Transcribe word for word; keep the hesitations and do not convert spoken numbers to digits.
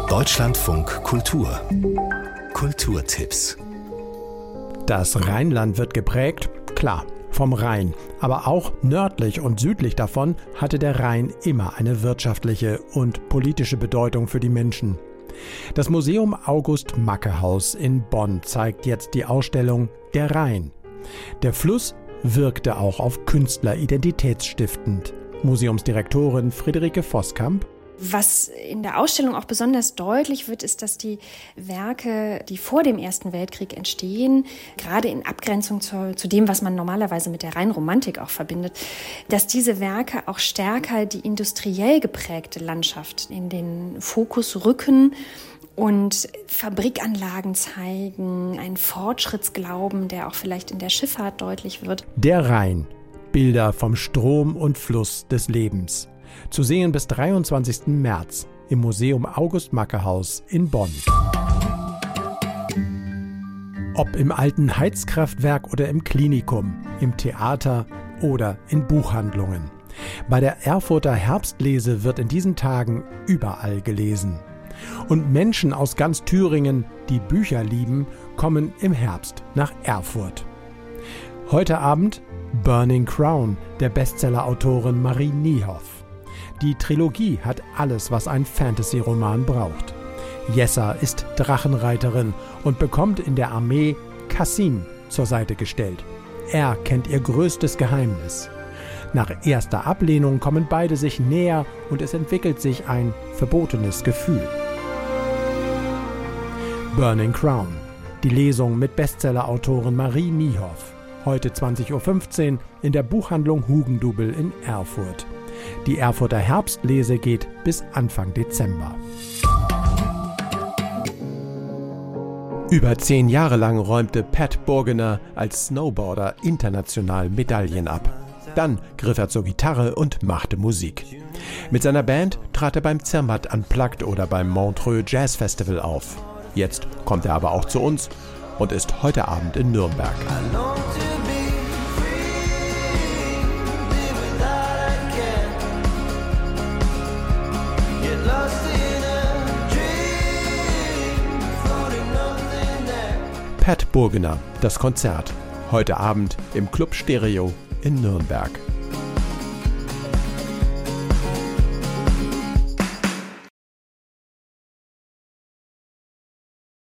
Deutschlandfunk Kultur. Kulturtipps. Das Rheinland wird geprägt, klar, vom Rhein. Aber auch nördlich und südlich davon hatte der Rhein immer eine wirtschaftliche und politische Bedeutung für die Menschen. Das Museum August-Macke-Haus in Bonn zeigt jetzt die Ausstellung Der Rhein. Der Fluss wirkte auch auf Künstler identitätsstiftend. Museumsdirektorin Friederike Voskamp: Was in der Ausstellung auch besonders deutlich wird, ist, dass die Werke, die vor dem Ersten Weltkrieg entstehen, gerade in Abgrenzung zu, zu dem, was man normalerweise mit der Rheinromantik auch verbindet, dass diese Werke auch stärker die industriell geprägte Landschaft in den Fokus rücken und Fabrikanlagen zeigen, einen Fortschrittsglauben, der auch vielleicht in der Schifffahrt deutlich wird. Der Rhein. Bilder vom Strom und Fluss des Lebens. Zu sehen bis dreiundzwanzigsten März im Museum August-Macke-Haus in Bonn. Ob im alten Heizkraftwerk oder im Klinikum, im Theater oder in Buchhandlungen. Bei der Erfurter Herbstlese wird in diesen Tagen überall gelesen. Und Menschen aus ganz Thüringen, die Bücher lieben, kommen im Herbst nach Erfurt. Heute Abend Burning Crown der Bestseller-Autorin Marie Niehoff. Die Trilogie hat alles, was ein Fantasy-Roman braucht. Jessa ist Drachenreiterin und bekommt in der Armee Cassim zur Seite gestellt. Er kennt ihr größtes Geheimnis. Nach erster Ablehnung kommen beide sich näher und es entwickelt sich ein verbotenes Gefühl. Burning Crown. Die Lesung mit Bestseller-Autorin Marie Niehoff. Heute zwanzig Uhr fünfzehn in der Buchhandlung Hugendubel in Erfurt. Die Erfurter Herbstlese geht bis Anfang Dezember. Über zehn Jahre lang räumte Pat Burgener als Snowboarder international Medaillen ab. Dann griff er zur Gitarre und machte Musik. Mit seiner Band trat er beim Zermatt Unplugged oder beim Montreux Jazz Festival auf. Jetzt kommt er aber auch zu uns und ist heute Abend in Nürnberg. Pat Burgener, das Konzert. Heute Abend im Club Stereo in Nürnberg.